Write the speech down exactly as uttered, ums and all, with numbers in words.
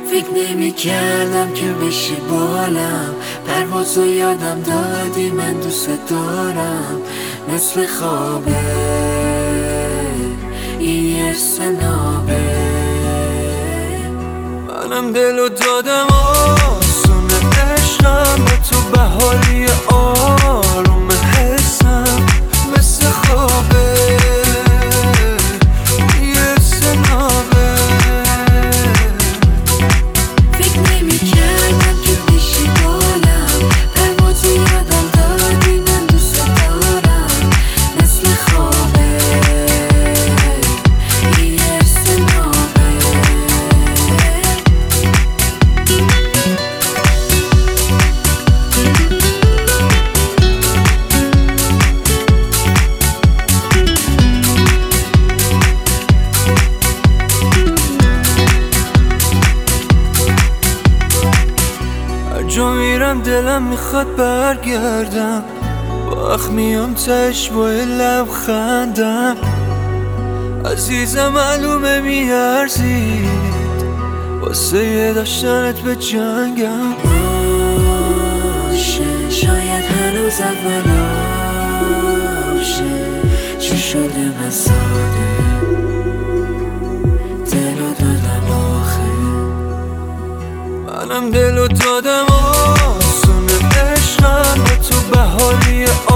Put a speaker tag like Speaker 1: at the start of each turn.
Speaker 1: فکر نمی کردم که بشی بالم، پروازو یادم دادی، من دوست دارم. مثل خوابه این یه سنابه،
Speaker 2: منم دلو دادم آسونه عشقم به تو، به حالی آروم حسم مثل خوابه یه سنابه.
Speaker 1: فکر نمی کردم که بشی بالم، پروازو یادم دادی، من دوست دارم. مثل خوابه این یه سنابه.
Speaker 2: جا میرم دلم میخواد برگردم، با اخ میام تش با لبخندم. عزیزم معلومه میارزید واسه یه داشتنت به جنگم.
Speaker 1: باشه شاید هنوز اولاشه، چی شده من ساده دلو دادم آخه.
Speaker 2: منم دلو دادم آسونه عشقم به تو، به حالی